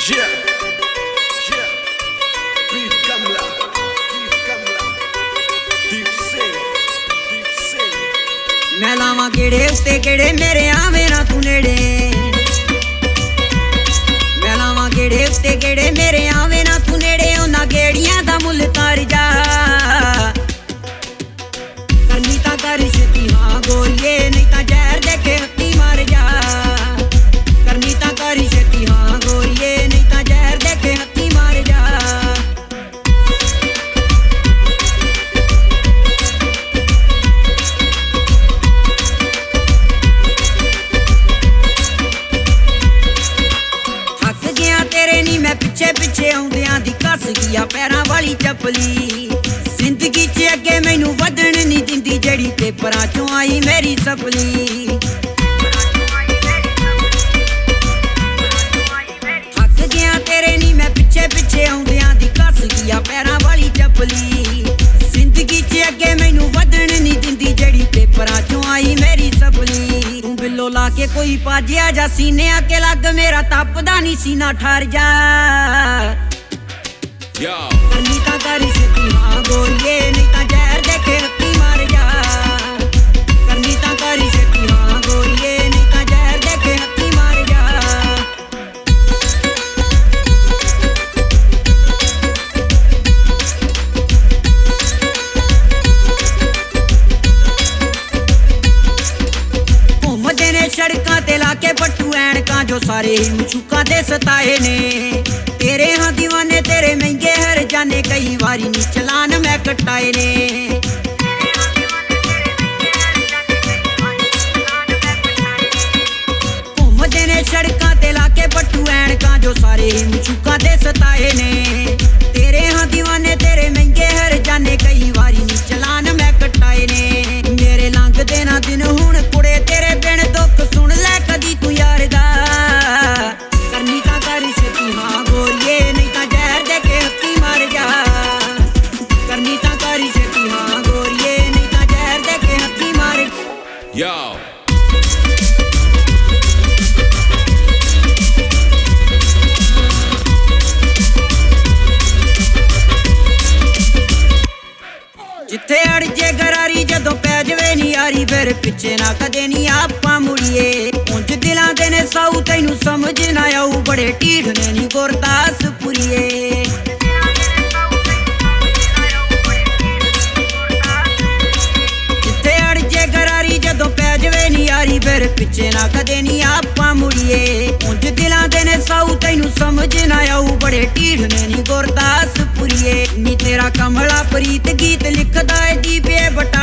Yeah, yeah. Beat Kamla, Deep Sing, Deep Sing. मैं लावां गेड़े उत्ते गेड़े मेरे आवे ना तू नेड़े। मैं लावां गेड़े उत्ते गेड़े मेरे आवे ना तू नेड़े। उन्हां गेड़ियां दा मुੱਲ तार जा करनी तां कर छेती हाँ गोरिए नहीं तां जहर दे के हत्ती मार जा। करनी तां कर छेती हाँ गोरिए नहीं तां जहर दे के हत्ती मार जा। पिछे पिछे आउंदियां दी कस गया पैरां वाली चपली। जिंदगी च अगे मैनू वधण नहीं दिंदी जेड़ी पेपरां चों आई मेरी सपली। थक गया तेरे नी मैं पिछे पिछे आउंदियां दी कस गया पैरां वाली चपली। जिंदगी च अगे मैनू वधण नहीं दिंदी जेड़ी पेपरां चों आई मेरी सपली। तू बिल्लो ला के कोई पाजिया जा सीने आके लग मेरा तपदा नहीं सीना ठर जा। करनी तां कर छेती हाँ गोरिए नहीं तां जहर दे के हत्ती मार जा। करनी तां कर छेती हाँ गोरिए नहीं तां जहर दे के हत्ती मार जा। घूमदे ने सड़कां ते लाके पट्टू ऐनकां जो सारे ही मशूकां ते सताए ने। तेरे हाँ दीवाने तेरे महंगे हर जाने कई बारी नी चलान मैं कटाए ने। घूमदे ने सड़कां ते लाके पट्टू ऐनकां जो सारे ही मशूकां ते सताए ने। तेरे हाँ दीवाने तेरे महंगे हर जाने कई बारी नी चलान मैं कटाए ने। मेरे लंघदे ना दिन हुण कुड़े तेरे बिन दुख सुन लै कदी तू यार दा। करनी तां कर छेती हाँ गोरिए नहीं तां जहर दे के हत्ती मार जा। करनी तां कर छेती हाँ गोरिए नहीं तां जहर दे के हत्ती मार Yo. जिथे अड़ जे गरारी जदों पै जवे नी यारी फिर पिछे ना कदे नी आपां मुड़िए। उंज दिलां दे ने साऊ तैनू समझ ना आऊ बड़े ढीठ ने नी गुरदास पुरिए। जिथे अड़ जे गरारी जदों पै जवे नी यारी फिर पिछे ना कदे नी आपां मुड़िए। उंज दिलां दे ने साऊ तैनू समझ ना आऊ बड़े ढीठ ने नी गुरदास पुरिए। नी तेरा कमला प्रीत गीत लिखदा है दीपे बटा